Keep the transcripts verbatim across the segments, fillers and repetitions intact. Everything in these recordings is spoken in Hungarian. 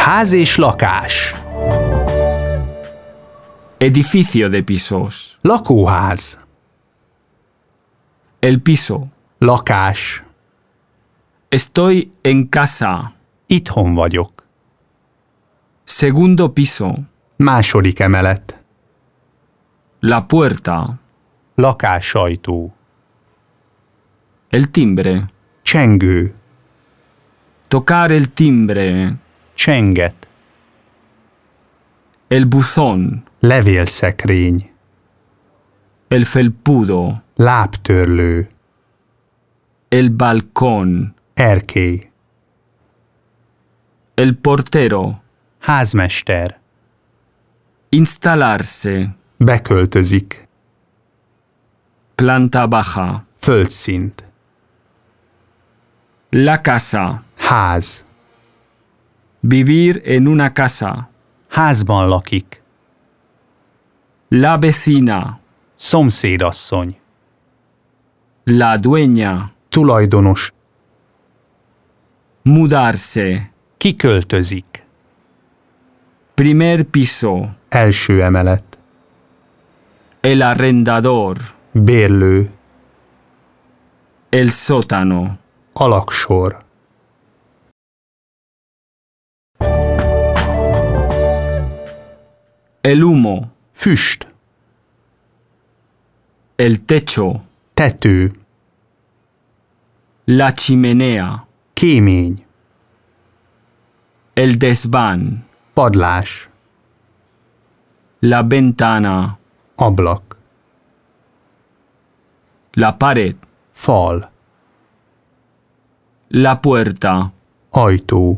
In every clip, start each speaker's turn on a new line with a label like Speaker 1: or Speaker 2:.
Speaker 1: Ház és lakás.
Speaker 2: Edificio de pisos.
Speaker 1: Lakóház.
Speaker 2: El piso.
Speaker 1: Lakás.
Speaker 2: Estoy en casa.
Speaker 1: Itthon vagyok.
Speaker 2: Segundo piso.
Speaker 1: Második emelet.
Speaker 2: La puerta.
Speaker 1: Lakássajtó.
Speaker 2: El timbre.
Speaker 1: Csengő.
Speaker 2: Tocar el timbre.
Speaker 1: Csenget.
Speaker 2: El buzón.
Speaker 1: Levélszekrény.
Speaker 2: El felpudo.
Speaker 1: Lábtörlő.
Speaker 2: El balcón.
Speaker 1: Erkély.
Speaker 2: El portero.
Speaker 1: Házmester.
Speaker 2: Instalarse.
Speaker 1: Beköltözik.
Speaker 2: Planta baja.
Speaker 1: Földszint.
Speaker 2: La casa.
Speaker 1: Ház.
Speaker 2: Vivir en una casa.
Speaker 1: Házban lakik.
Speaker 2: La vecina.
Speaker 1: Szomszédasszony.
Speaker 2: La dueña.
Speaker 1: Tulajdonos.
Speaker 2: Mudarse.
Speaker 1: Kiköltözik.
Speaker 2: Primer piso.
Speaker 1: Első emelet.
Speaker 2: El arrendador.
Speaker 1: Bérlő.
Speaker 2: El sótano.
Speaker 1: Alaksor.
Speaker 2: El humo.
Speaker 1: Füst.
Speaker 2: El techo.
Speaker 1: Tető.
Speaker 2: La chimenea.
Speaker 1: Kémény.
Speaker 2: El desván.
Speaker 1: Padlás.
Speaker 2: La ventana.
Speaker 1: Ablak.
Speaker 2: La pared.
Speaker 1: Fal.
Speaker 2: La puerta.
Speaker 1: Ajtó.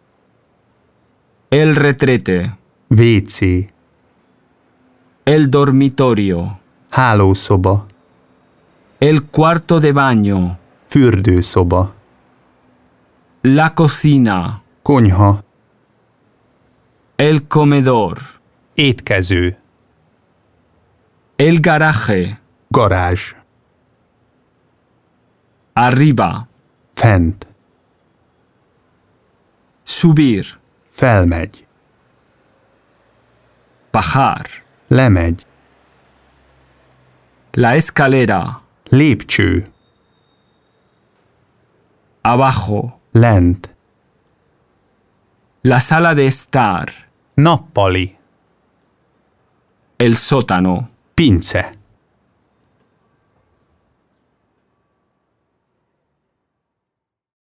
Speaker 2: El retrete.
Speaker 1: Vécé.
Speaker 2: El dormitorio.
Speaker 1: Hálószoba.
Speaker 2: El cuarto de baño.
Speaker 1: Fürdőszoba.
Speaker 2: La cocina.
Speaker 1: Konyha.
Speaker 2: El comedor.
Speaker 1: Étkező.
Speaker 2: El garaje.
Speaker 1: Garázs.
Speaker 2: Arriba.
Speaker 1: Fent.
Speaker 2: Subir.
Speaker 1: Felmegy.
Speaker 2: Bajar.
Speaker 1: Lemegy.
Speaker 2: La escalera.
Speaker 1: Lépcső.
Speaker 2: Abajo.
Speaker 1: Lent.
Speaker 2: La sala de estar.
Speaker 1: Nappali.
Speaker 2: El sótano.
Speaker 1: Pince.